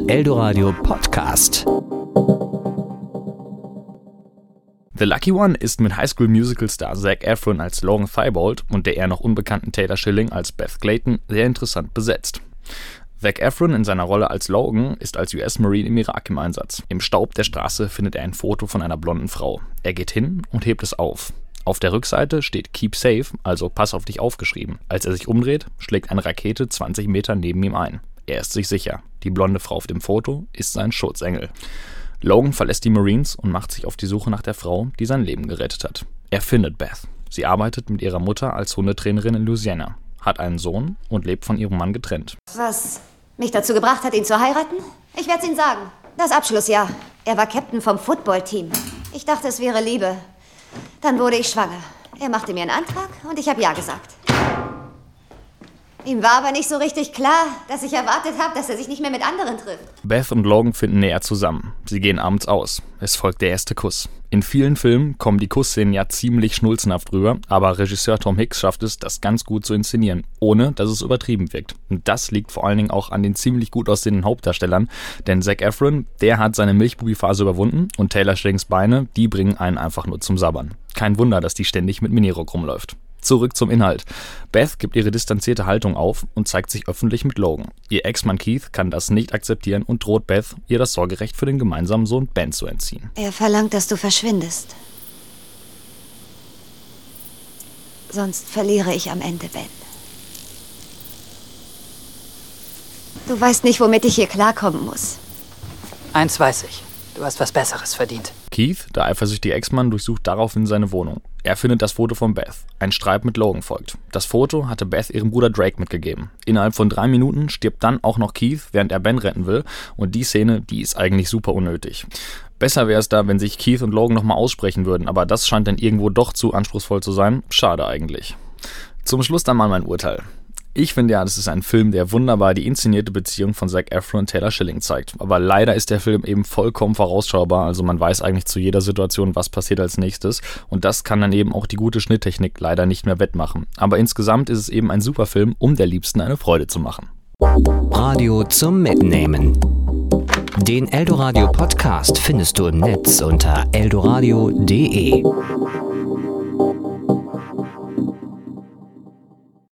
Eldoradio Podcast. The Lucky One ist mit Highschool-Musical-Star Zac Efron als Logan Thibault und der eher noch unbekannten Taylor Schilling als Beth Clayton sehr interessant besetzt. Zac Efron in seiner Rolle als Logan ist als US-Marine im Irak im Einsatz. Im Staub der Straße findet er ein Foto von einer blonden Frau. Er geht hin und hebt es auf. Auf der Rückseite steht Keep Safe, also Pass auf dich aufgeschrieben. Als er sich umdreht, schlägt eine Rakete 20 Meter neben ihm ein. Er ist sich sicher. Die blonde Frau auf dem Foto ist sein Schutzengel. Logan verlässt die Marines und macht sich auf die Suche nach der Frau, die sein Leben gerettet hat. Er findet Beth. Sie arbeitet mit ihrer Mutter als Hundetrainerin in Louisiana, hat einen Sohn und lebt von ihrem Mann getrennt. Was mich dazu gebracht hat, ihn zu heiraten? Ich werde es Ihnen sagen. Das Abschlussjahr. Er war Captain vom Footballteam. Ich dachte, es wäre Liebe. Dann wurde ich schwanger. Er machte mir einen Antrag und ich habe ja gesagt. Ihm war aber nicht so richtig klar, dass ich erwartet habe, dass er sich nicht mehr mit anderen trifft. Beth und Logan finden näher zusammen. Sie gehen abends aus. Es folgt der erste Kuss. In vielen Filmen kommen die Kussszenen ja ziemlich schnulzenhaft rüber, aber Regisseur Tom Hicks schafft es, das ganz gut zu inszenieren, ohne dass es übertrieben wirkt. Und das liegt vor allen Dingen auch an den ziemlich gut aussehenden Hauptdarstellern, denn Zac Efron, der hat seine Milchbubi-Phase überwunden und Taylor Schillings Beine, die bringen einen einfach nur zum Sabbern. Kein Wunder, dass die ständig mit Minirock rumläuft. Zurück zum Inhalt. Beth gibt ihre distanzierte Haltung auf und zeigt sich öffentlich mit Logan. Ihr Ex-Mann Keith kann das nicht akzeptieren und droht Beth, ihr das Sorgerecht für den gemeinsamen Sohn Ben zu entziehen. Er verlangt, dass du verschwindest. Sonst verliere ich am Ende Ben. Du weißt nicht, womit ich hier klarkommen muss. Eins weiß ich. Du hast was Besseres verdient. Keith, der eifersüchtige Ex-Mann, durchsucht daraufhin seine Wohnung. Er findet das Foto von Beth. Ein Streit mit Logan folgt. Das Foto hatte Beth ihrem Bruder Drake mitgegeben. Innerhalb von 3 Minuten stirbt dann auch noch Keith, während er Ben retten will. Und die Szene, die ist eigentlich super unnötig. Besser wäre es da, wenn sich Keith und Logan nochmal aussprechen würden, aber das scheint dann irgendwo doch zu anspruchsvoll zu sein. Schade eigentlich. Zum Schluss dann mal mein Urteil. Ich finde ja, das ist ein Film, der wunderbar die inszenierte Beziehung von Zac Efron und Taylor Schilling zeigt. Aber leider ist der Film eben vollkommen vorausschaubar, also man weiß eigentlich zu jeder Situation, was passiert als nächstes. Und das kann dann eben auch die gute Schnitttechnik leider nicht mehr wettmachen. Aber insgesamt ist es eben ein super Film, um der Liebsten eine Freude zu machen. Radio zum Mitnehmen. Den Eldoradio Podcast findest du im Netz unter eldoradio.de.